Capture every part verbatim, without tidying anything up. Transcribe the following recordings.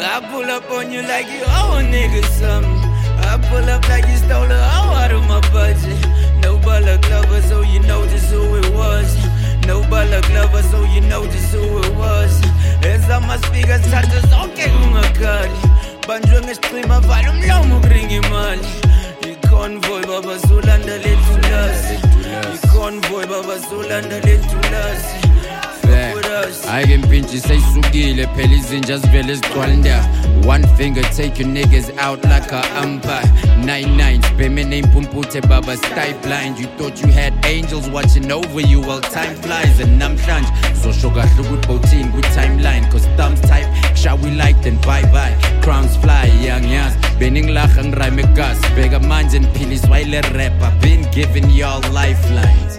I pull up on you like you owe a nigga something. I pull up like you stole a hoe out of my budget. No Bala Glover, so you know just who it was. No Bala Glover, so you know just who it was. As I'm a speaker, touches okay, ungakali. Banjwe ngesicima vala umlomo kuringa imali. I-convoy baba sulanda lethulasi. I-convoy baba sulanda lethulasi. I can pinch you say sugile Pellies in just villas there. One finger take your niggas out like a umpire. Nine nines, pay me name Pumpute Baba stay blind. You thought you had angels watching over you while time flies. And I'm shanj, so sugar good protein, good timeline. Cause thumbs type, shall we like then bye bye. Crowns fly, young yas. Bening lach and rhyme gas. Bigger minds and pillies while a rap. I've been giving y'all lifelines.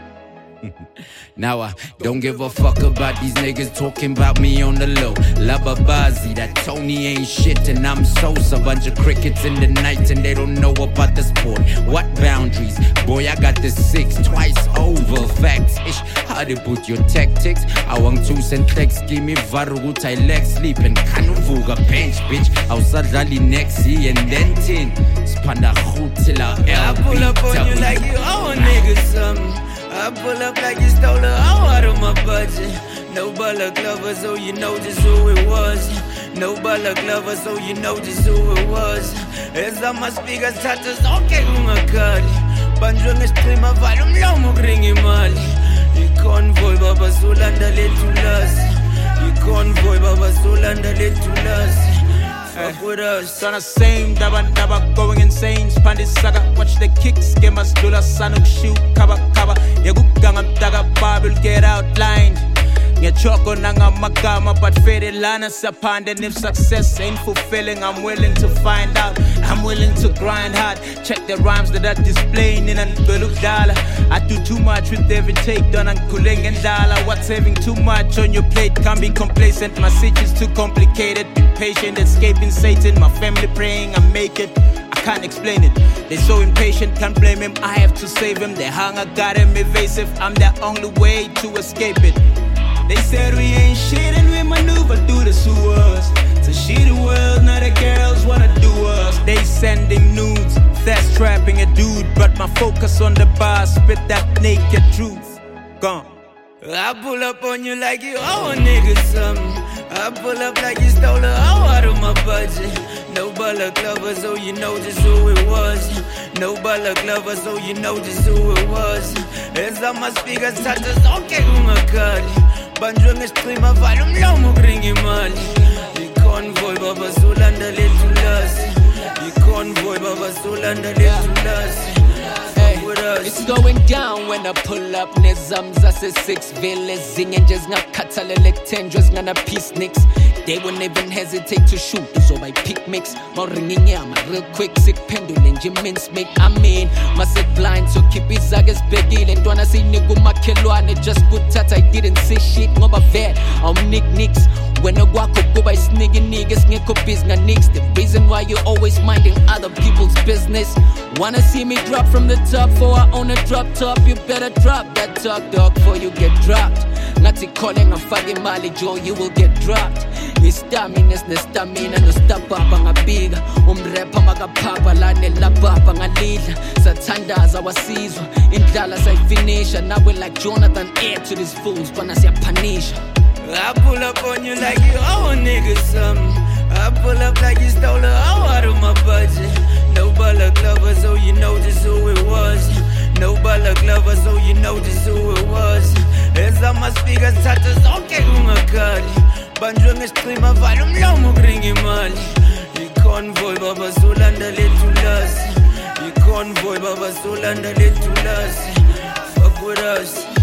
Now I don't give a fuck about these niggas talking about me on the low. Lababazi, that Tony ain't shit and I'm Sosa. Bunch of crickets in the night and they don't know about the sport. What boundaries? Boy, I got the six twice over. Facts ish, how to put your tactics. I want two centex, give me varugut, I leg sleep and kanuvuga bench, bitch. Ousadali nexi and then tin. Spanda hootila I pull up on you like you owe a nigga something. I pull up like you stole a hoe out of my budget. No Bala Glover, so you know just who it was. No Bala Glover, so you know just who it was. As I'm a speaker, touches okay, ungakali. Banjwe ngesicima vala umlomo kuringa imali. I-convoy baba sulanda lethulasi. I-convoy baba sulanda lethulasi. Fuck with us. Son of same, daba daba going insane. Spandis saga, watch the kicks. Game us dula sanuk shoot, kaba kaba. Yagukangam daga Bible get outlined. Ngechoko nanga magama, but faded lana sapand. And if success ain't fulfilling, I'm willing to find out. I'm willing to grind hard. Check the rhymes that are displaying in an beluk dollar. I do too much with every take done on kuling and dollar. What's having too much on your plate? Can't be complacent. My situation is too complicated. Be patient, escaping Satan. My family praying I make it. I can't explain it. They're so impatient, can't blame him. I have to save him. Their hunger got him evasive. I'm the only way to escape it. They said we ain't shit and we maneuver through the sewers. It's a shitty world, now the girls wanna do us. They sending nudes, that's trapping a dude. But my focus on the bar, spit that naked truth. Gone. I pull up on you like you owe a nigga something. I pull up like you stole a hoe out of my budget. No Bala Glover, so you know just who it was. No Bala Glover, so you know just who it was. As I'm a speaker, touches okay, ungakali. Banjwe ngesicima vala umlomo kuringa imali. I-convoy baba sulanda lethulasi. I-convoy baba sulanda lethulasi. It's going down when I pull up Nezamza se six villas zingin just ngakhathalele tendrils ngana peace nicks. They wouldn't even hesitate to shoot so by pick mix. Mawringa inyama real quick sikuphendule nje mince make. I mean mase blind so keep izake sibhekile ntwana siyinika umakhelwane just kuthatha I didn't say shit ngoba vele awumnik nicks. When a guaco go by sniggy niggas, ngeko business nicks. The reason why you're always minding other people's business. Wanna see me drop from the top for I own a drop top? You better drop that talk dog before you get dropped. Ngati calling a fucking mali Joe, you will get dropped. Istaminas nestamina no stop up ngabiga. Umrapper makapapa lane lapapa ngalidla. Sathandaza wasizwa indlala sayifinisha. Now we're like Jonathan Air to these fools, but siyapanisha. I pull up on you like you owe a nigga something. I pull up like you stole a hoe out of my budget. No Bala Glover, so you know just who it was. No Bala Glover, so you know just who it was. As I'm a speaker, touches okay, ungakali. Banjwe ngesicima vala umlomo kuringa imali. I-convoy baba sulanda lethulasi. I-convoy baba sulanda lethulasi. Fuck with us.